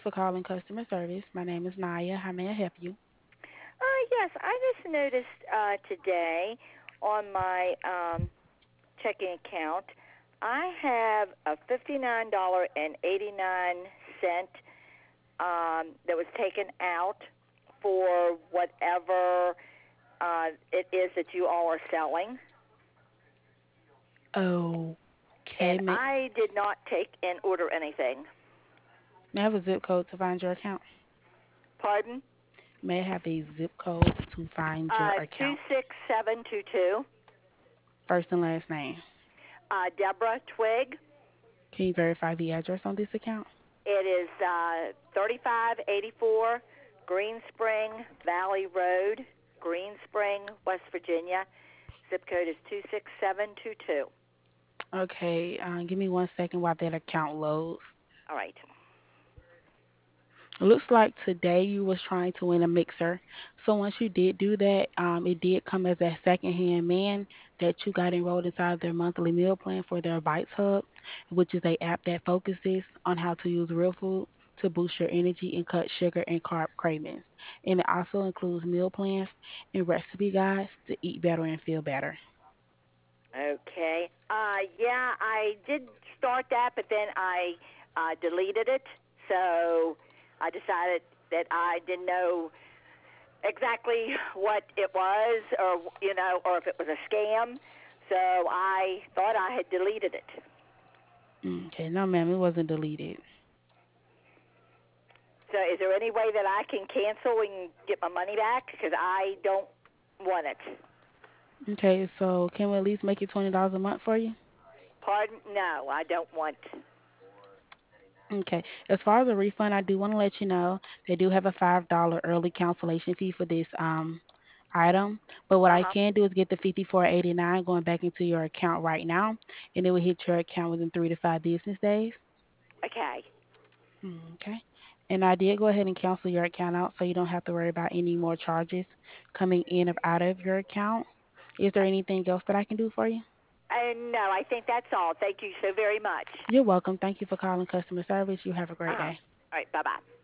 for calling customer service. My name is Naya. How may I help you? Yes, I just noticed today on my checking account, I have a $59.89 that was taken out for whatever it is that you all are selling, Okay. and May, I did not take and order anything. may I have a zip code to find your account? Pardon? May I have a zip code to find your account? 26722. First and last name. Deborah Twig. Can you verify the address on this account? It is 3584 Green Spring Valley Road, Green Spring, West Virginia. Zip code is 26722. Okay. Give me 1 second while that account loads. All right. It looks like today you was trying to win a mixer. So once you did do that, it did come as a secondhand man that you got enrolled inside their monthly meal plan for their Bites Hub, which is a app that focuses on how to use real food to boost your energy and cut sugar and carb cravings. And it also includes meal plans and recipe guides to eat better and feel better. Okay. Yeah, I did start that, but then I deleted it. So I decided that I didn't know exactly what it was, or if it was a scam. So I thought I had deleted it. Okay, no, ma'am, it wasn't deleted. So is there any way that I can cancel and get my money back? Because I don't want it. Okay, so can we at least make it $20 a month for you? Pardon? No, I don't want. Okay. As far as a refund, I do want to let you know they do have a $5 early cancellation fee for this item. But what I Uh-huh. can do is get the 54.89 going back into your account right now, and it will hit your account within 3 to 5 business days. Okay. Okay. And I did go ahead and cancel your account out so you don't have to worry about any more charges coming in or out of your account. Is there anything else that I can do for you? No, I think that's all. Thank you so very much. You're welcome. Thank you for calling customer service. You have a great Uh-huh. day. All right. Bye-bye.